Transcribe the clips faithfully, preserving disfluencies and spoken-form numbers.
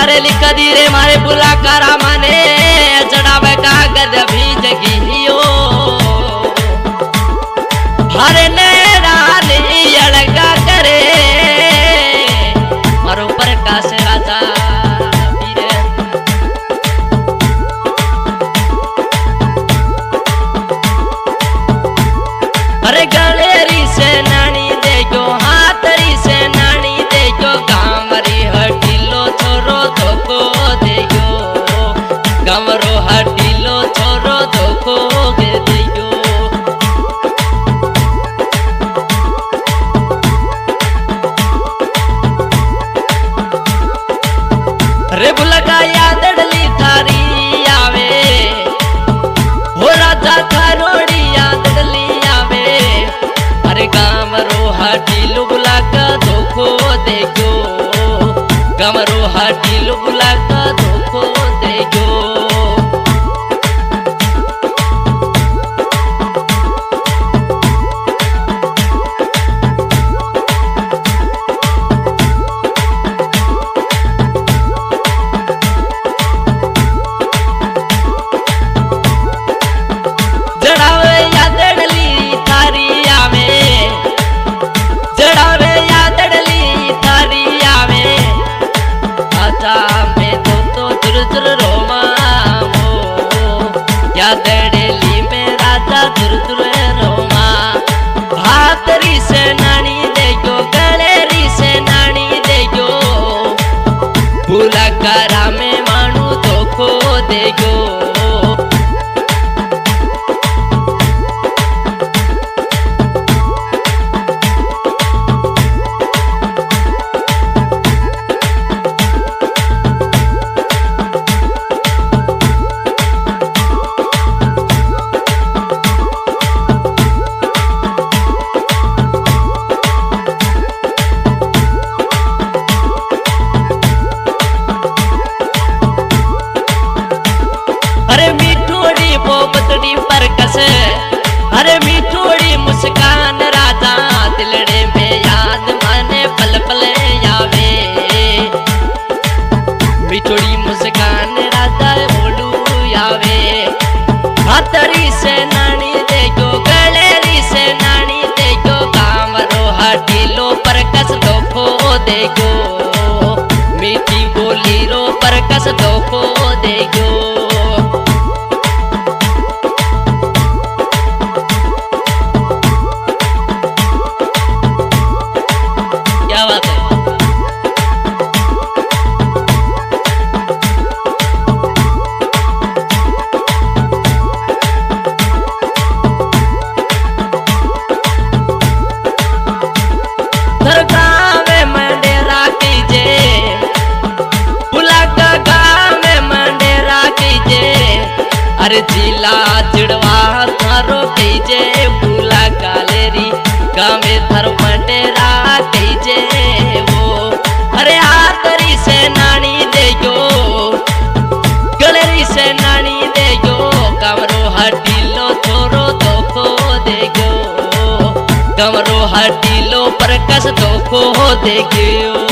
रे लिखा दी रे मारे बुला करा माने चढ़ावे कागज भी जगियो हरे नेरा नहीं अलगा करे मारो प्रकाश राजा अरे गलेरी से नानी देखो हाथरी से नानी देखो गामरी हटिलो छोरो धोको देखो गामरो हटिलो छोरो धोको के देखो रे बुलगा याद डली थारी आवे हो राजा थारोड़ी याद डली अरे गामरो हटिलो बुला का धोखो देखो गामरो हटिलो बुला का धोखो देखो दड़ेली में राजा दुर दुर रोमा भातरी से नानी देखो गलेरी से नानी देखो भूला करा में मानू धोखो देखो अरे मीठोड़ी मुस्कान राजा दिलड़े में याद माने पल पल आवे मीठोड़ी मुस्कान राजा बोलू आवे हाथरी से नानी देखो गलेरी से नानी देखो गामरो हटिलो परकस धोखो देखो मीठी बोली रो परकस धोखो देखो अरे जिला चिड़वा थारो कईजे भूला गालेरी गावे थर मंडेरा कईजे वो अरे हाथरी से नानी देखो गलेरी से नानी देखो कमरो हटिलो छोरो धोखो देखो कमरो हटिलो परकस धोखो देखो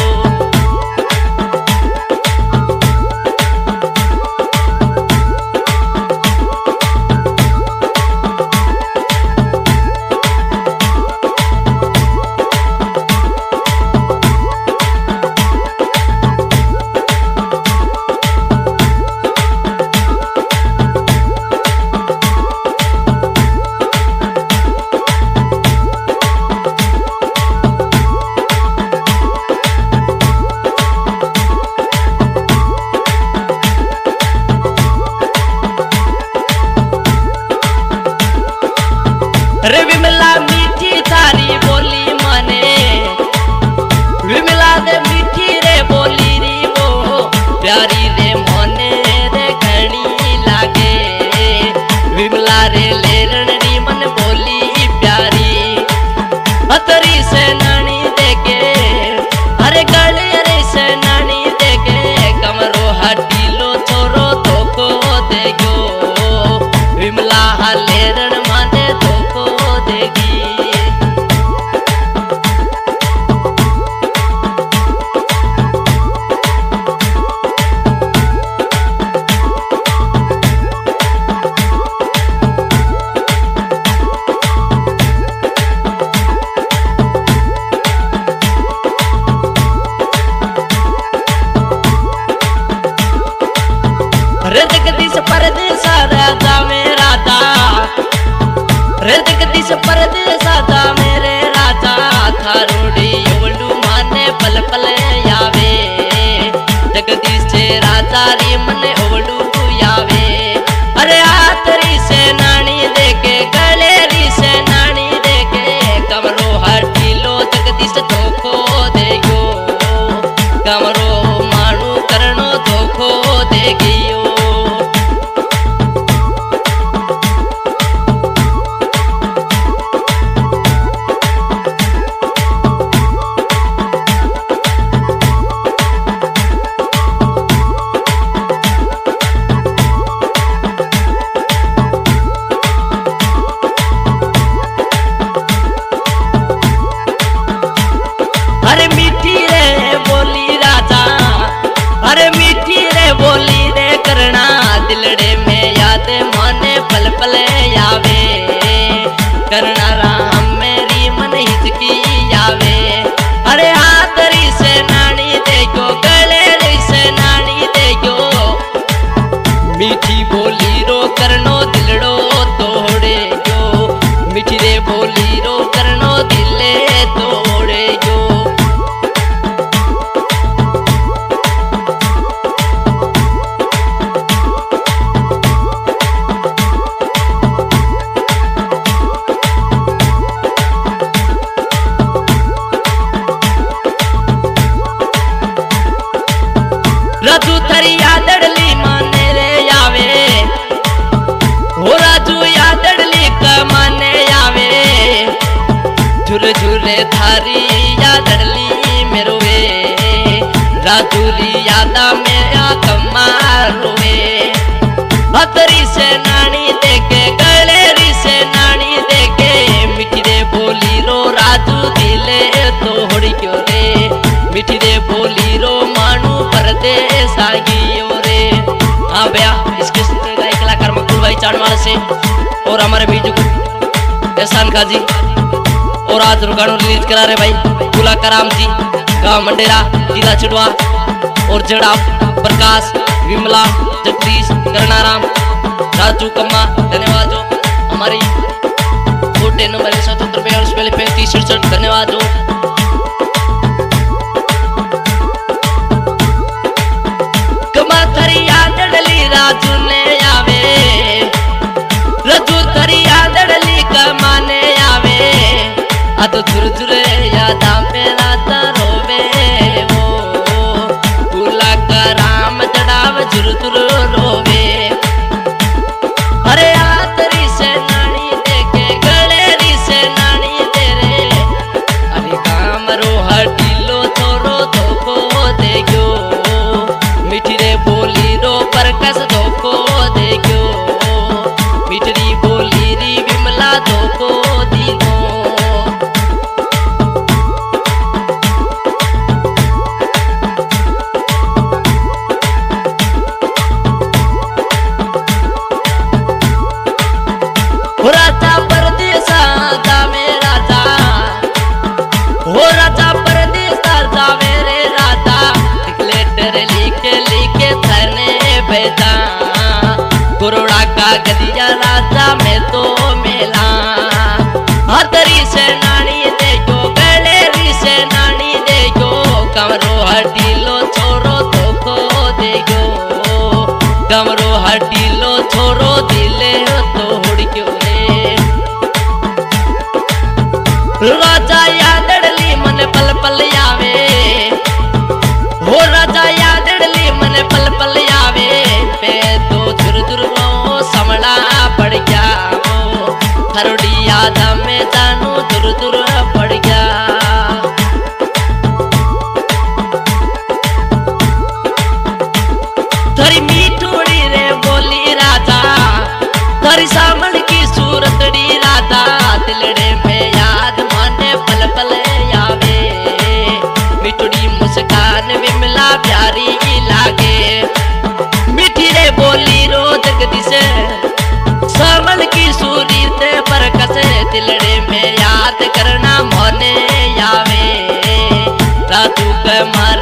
रे विमला मीठी थारी बोली मने विमला दे मीठी रे बोली री वो प्यारी रे मोने रे घणी लागे विमला रे लेरण री मन बोली प्यारी हतरी से नानी देखे अरे गलेरी से नानी देखे कमरो हटिलो छोरो धोखो देखो विमला लेरण माने धोखो देगी जगदीश परदेस जा मेरे राजा थारोड़ी ओलू माने पल पल आवे जगदीश राजा री मन ओलू आवे अरे आतरी से नानी देके गले री से नानी देके कमरो हटीलो जगदीश धोखो देगो कमरो मानू करनो धोखो देगियो दिलड़े में याद माने पल पल आवे करना राम मेरी मन हिचकी आवे अरे हाथरी से नानी देखो गले से नानी देखो मीठी बोली रो करनो दिलड़ो तोड़े जो मीठी रे बोली रो करनो दिले तोड़े जो राजू थरी यादड़ली माने रे आवे हो राजू यादड़ली का माने आवे झुर झुरे थारी यादड़ली मेरोवे राजू री यादा में आ कमारोवे हतरी से नानी देके गले री से नानी देके मिठी रे बोली रो राजू दिले तोड़ी क्यों रे मिठी रे बोली रो मानू परदेस आगियो रे। हाँ भैया इसके गाय कलाकार मकबूल भाई चाड़वाल से और हमारे बीजू एहसान खाजी और आज गानों रिलीज करा रहे भाई गुला कराम जी गाँव मंडेरा जिला चिड़वा और जड़ा प्रकाश विमला जगदीश करनाराम राजू कम्मा धन्यवाद जो हमारी छोटे नंबर सतहत्तर बयालीस पहले पैंतीस सड़सठ धन्यवाद जो राजू ने आवे राजू थरी यादड़ली का माने आवे आ तो झुर झुर यादा पे राता रोवे वो गुला का राम जड़ाव झुर झुर रोवे अरे आतरी से नानी देके गले री से नानी तेरे अरे काम रो हटीलो थोरो धोखो देगो मिठी रे बोली रो परकस धोखो देगो मिठरी बोली री विमला धोखो दीनो हो राजा परदेसा जा मेरा जा हो राजा परदेसा जा मेरे राजा एक लेटर लिखे लिखे थने भेजा गुरुड़ा का गदिया राजा में तो मेला हतरी से नानी देखो गले री से नानी देखो कमरो हटीलो छोरो धोखो देखो कमरो हटीलो छोरो दिले तोड़ क्यों रे राजा यादड़ली मन पल पल आवे हो राजा यादड़ली मन पल पल आवे पे तो दुर दुर समला पड़ गया वो थरोड़ी याद में जानू दुर दुर पड़ गया थरी मीठोड़ी रे बोली राजा थरी सामन की सूरतड़ी राजा दिलड़े में याद माने पल पल आवे मिठोड़ी मुस्कान विमला प्यारी लागे मिठी रे बोली रो जगदीश सामन की सूरी ते पर कसे दिलड़े में याद करना मोने आवे रातू के मार